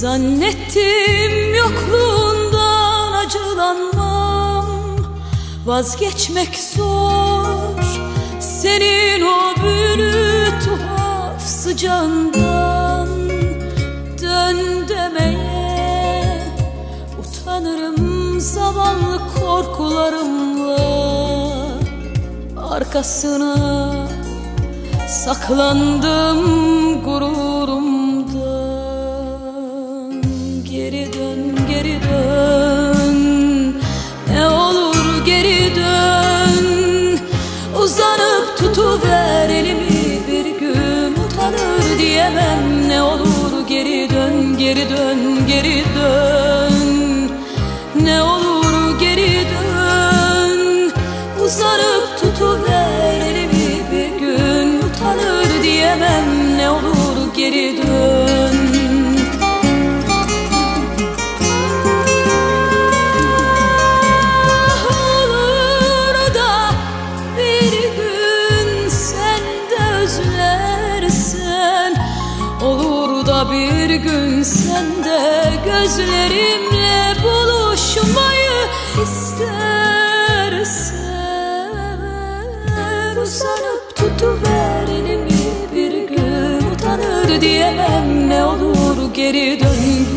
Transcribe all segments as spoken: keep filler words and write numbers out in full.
Zannettim yokluğundan acılanmam, vazgeçmek zor senin o büyülü tuhaf sıcağından. Dön demeye utanırım zavallı korkularımla, arkasına saklandım gururumdan. Geri dön, geri dön, ne olur geri dön. Uzanıp tutuver elimi, bir gün utanır diyemem. Ne olur geri dön, geri dön, geri dön. Ne olur geri dön. Uzanıp tutuver elimi, bir gün utanır diyemem. Ne olur geri dön. Olur da bir gün sen de özlersen, olur da bir gün sen de gözlerimle buluşmayı istersen. Uzanıp tutuver elimi, bir gün utanır diyemem. Ne olur geri dön.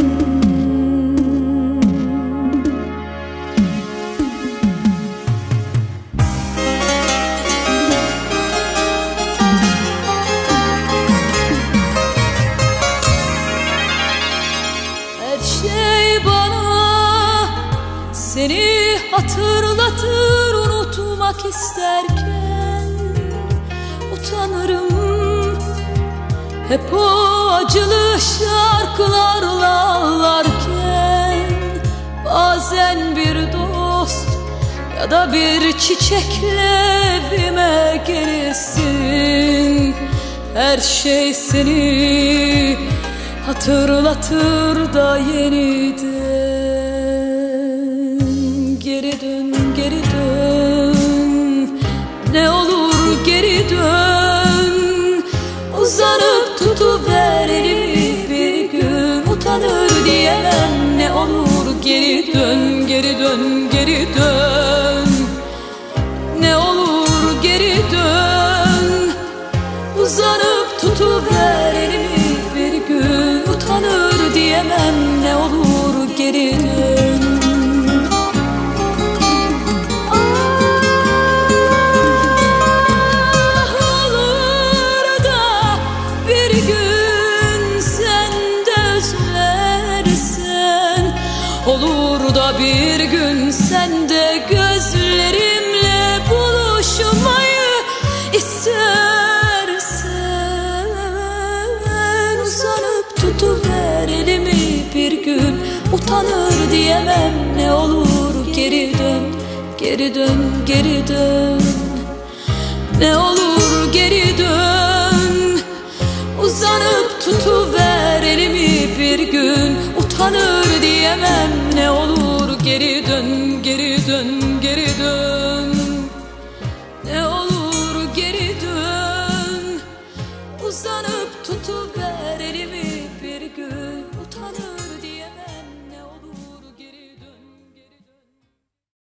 Her şey bana seni hatırlatır, unutmak isterken utanırım. Hep o acılı şarkılarla ağlarken, bazen bir dost ya da bir çiçekle evime gelirsin. Her şey seni hatırlatır da yeniden. Geri dön, geri dön, ne olur geri dön. Uzanıp tutuver elimi, bir gün utanır diyemem. Ne olur geri dön, geri dön, geri dön. Ne olur geri dön. Uzanıp tutuver elimi, bir gün utanır diyemem. Ne olur geri dön. Olur da bir gün sen de gözlerimle buluşmayı istersen. Uzanıp tutuver elimi, bir gün utanır diyemem. Ne olur geri dön, geri dön, geri dön. Ne olur geri dön. Uzanıp tutuver elimi, bir gün utanır diyemem. Ne olur geri dön, geri dön, geri dön. Ne olur geri dön. Uzanıp tutuver elimi, bir gün utanır